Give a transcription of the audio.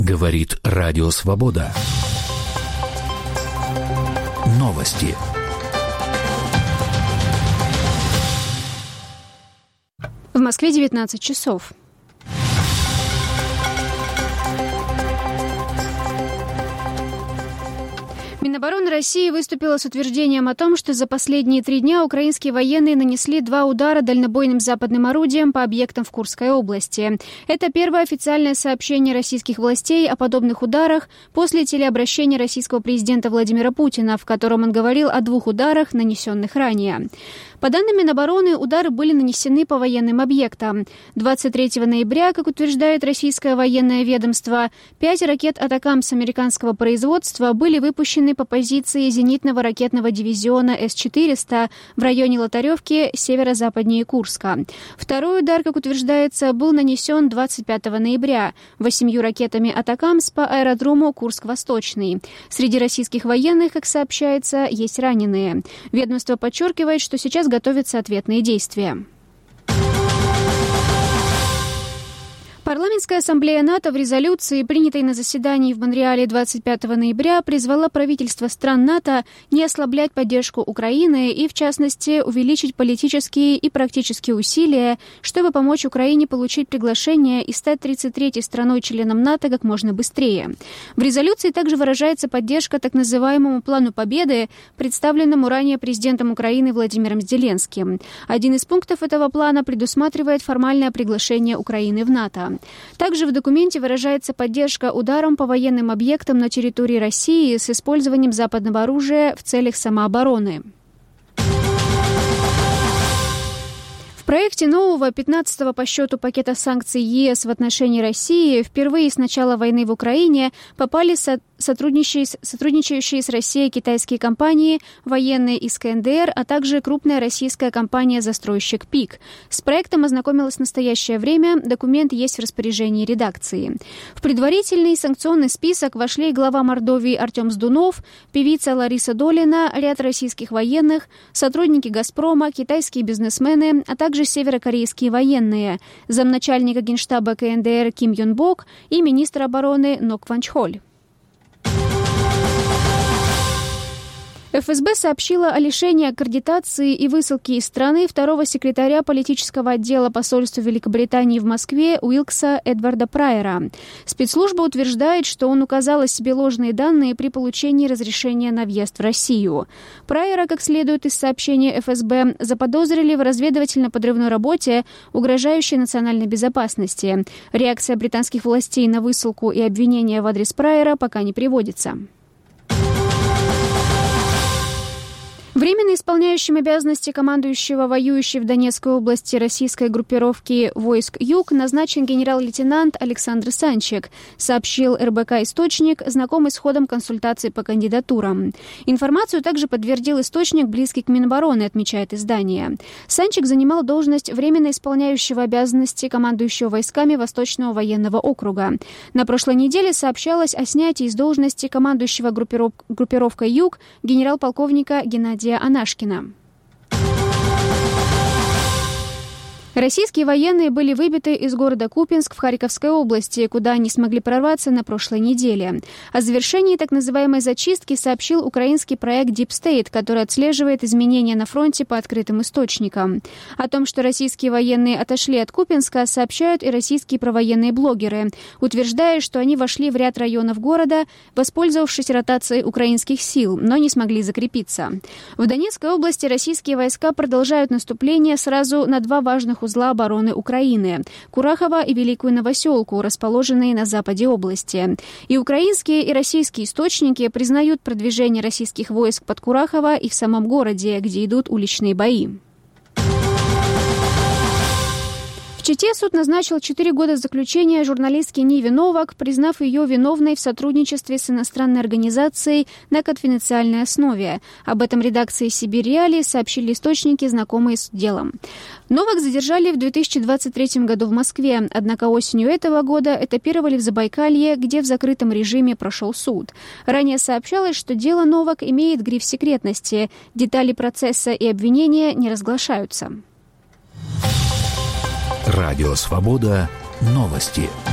Говорит Радио Свобода. Новости. В Москве 19 часов. Минобороны России выступила с утверждением о том, что за последние 3 дня украинские военные нанесли 2 удара дальнобойным западным орудием по объектам в Курской области. Это первое официальное сообщение российских властей о подобных ударах после телеобращения российского президента Владимира Путина, в котором он говорил о 2 ударах, нанесенных ранее. По данным Минобороны, удары были нанесены по военным объектам. 23 ноября, как утверждает российское военное ведомство, 5 ракет «Атакамс» американского производства были выпущены по позиции зенитного ракетного дивизиона С-400 в районе Лотаревки, северо-западнее Курска. Второй удар, как утверждается, был нанесен 25 ноября 8 ракетами «Атакамс» по аэродрому Курск-Восточный. Среди российских военных, как сообщается, есть раненые. Ведомство подчеркивает, что сейчас готовятся ответные действия. Парламентская ассамблея НАТО в резолюции, принятой на заседании в Монреале 25 ноября, призвала правительства стран НАТО не ослаблять поддержку Украины и, в частности, увеличить политические и практические усилия, чтобы помочь Украине получить приглашение и стать 33-й страной-членом НАТО как можно быстрее. В резолюции также выражается поддержка так называемому «Плану Победы», представленному ранее президентом Украины Владимиром Зеленским. Один из пунктов этого плана предусматривает формальное приглашение Украины в НАТО. Также в документе выражается поддержка ударам по военным объектам на территории России с использованием западного оружия в целях самообороны. В проекте нового 15-го по счету пакета санкций ЕС в отношении России впервые с начала войны в Украине попали сотрудничающие с Россией китайские компании, военные из КНДР, а также крупная российская компания-застройщик ПИК. С проектом ознакомилась в настоящее время, документ есть в распоряжении редакции. В предварительный санкционный список вошли глава Мордовии Артем Сдунов, певица Лариса Долина, ряд российских военных, сотрудники «Газпрома», китайские бизнесмены, а также северокорейские военные, замначальника Генштаба КНДР Ким Юн Бок и министр обороны Нок Ван Чхоль. ФСБ сообщила о лишении аккредитации и высылке из страны второго секретаря политического отдела посольства Великобритании в Москве Уилкса Эдварда Прайера. Спецслужба утверждает, что он указал о себе ложные данные при получении разрешения на въезд в Россию. Прайера, как следует из сообщения ФСБ, заподозрили в разведывательно-подрывной работе, угрожающей национальной безопасности. Реакция британских властей на высылку и обвинения в адрес Прайера пока не приводится. Временно исполняющим обязанности командующего воюющей в Донецкой области российской группировки войск «Юг» назначен генерал-лейтенант Александр Санчик, сообщил РБК источник, знакомый с ходом консультаций по кандидатурам. Информацию также подтвердил источник, близкий к Минобороны, отмечает издание. Санчик занимал должность временно исполняющего обязанности командующего войсками Восточного военного округа. На прошлой неделе сообщалось о снятии с должности командующего группировкой «Юг» генерал-полковника Геннадия Анашкина. Российские военные были выбиты из города Купянск в Харьковской области, куда они смогли прорваться на прошлой неделе. О завершении так называемой зачистки сообщил украинский проект Deep State, который отслеживает изменения на фронте по открытым источникам. О том, что российские военные отошли от Купянска, сообщают и российские провоенные блогеры, утверждая, что они вошли в ряд районов города, воспользовавшись ротацией украинских сил, но не смогли закрепиться. В Донецкой области российские войска продолжают наступление сразу на 2 важных узла обороны Украины – Курахово и Великую Новоселку, расположенные на западе области. И украинские, и российские источники признают продвижение российских войск под Курахово и в самом городе, где идут уличные бои. В Чите суд назначил 4 года заключения журналистке Ниве Новак, признав ее виновной в сотрудничестве с иностранной организацией на конфиденциальной основе. Об этом редакции «Сибирь-Реалии» сообщили источники, знакомые с делом. Новак задержали в 2023 году в Москве, однако осенью этого года этапировали в Забайкалье, где в закрытом режиме прошел суд. Ранее сообщалось, что дело Новак имеет гриф секретности. Детали процесса и обвинения не разглашаются. Радио Свобода. Новости.